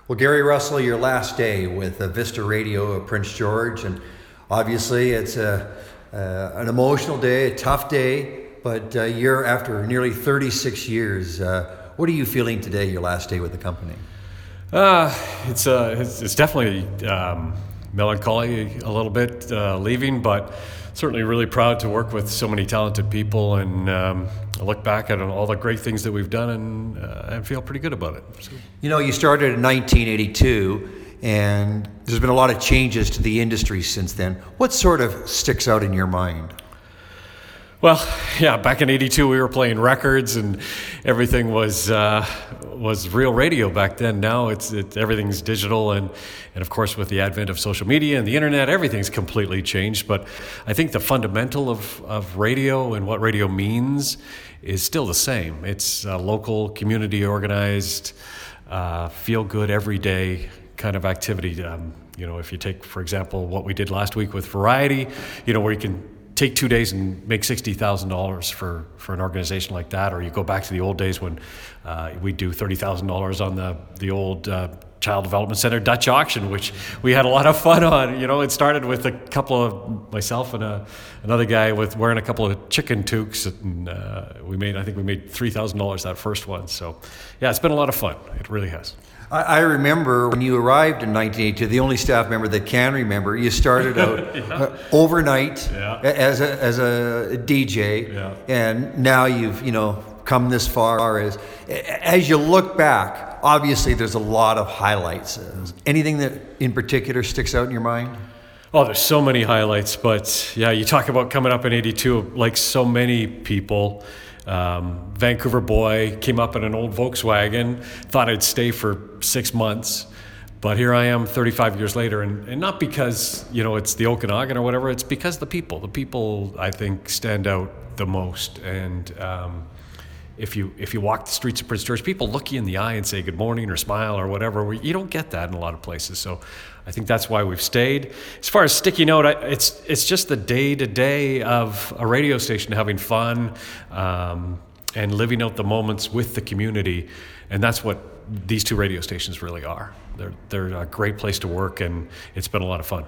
Well, Gary Russell, your last day with Vista Radio of Prince George, and obviously it's an emotional day, a tough day, but you're after nearly 36 years. What are you feeling today, your last day with the company? It's definitely melancholy a little bit leaving, but certainly really proud to work with so many talented people, and I look back at all the great things that we've done, and I feel pretty good about it. So. You know, you started in 1982, and there's been a lot of changes to the industry since then. What sort of sticks out in your mind? Well, yeah, back in '82 we were playing records, and everything was real radio back then. Now it's everything's digital, and of course with the advent of social media and the internet, everything's completely changed. But I think the fundamental of radio and what radio means is still the same. It's local, community organized, feel good every day kind of activity. If you take, for example, what we did last week with Variety, where you can take 2 days and make $60,000 for an organization like that, or you go back to the old days when we do $30,000 on the old Child Development Center Dutch auction, which we had a lot of fun on. It started with a couple of myself and another guy with wearing a couple of chicken toques, and I think we made $3,000 that first one. So yeah, it's been a lot of fun. It really has. I remember when you arrived in 1982, the only staff member that can remember, you started out overnight as a DJ, and now you've come this far. As you look back, obviously there's a lot of highlights. Anything that in particular sticks out in your mind? Oh, there's so many highlights, but yeah, you talk about coming up in '82, like so many people. Vancouver boy, came up in an old Volkswagen, thought I'd stay for 6 months, but here I am 35 years later, and not because it's the Okanagan or whatever, it's because the people I think stand out the most. And if you walk the streets of Prince George, people look you in the eye and say good morning or smile or whatever. You don't get that in a lot of places, so I think that's why we've stayed. As far as sticking out, it's just the day-to-day of a radio station, having fun and living out the moments with the community, and that's what these two radio stations really are. They're a great place to work, and it's been a lot of fun.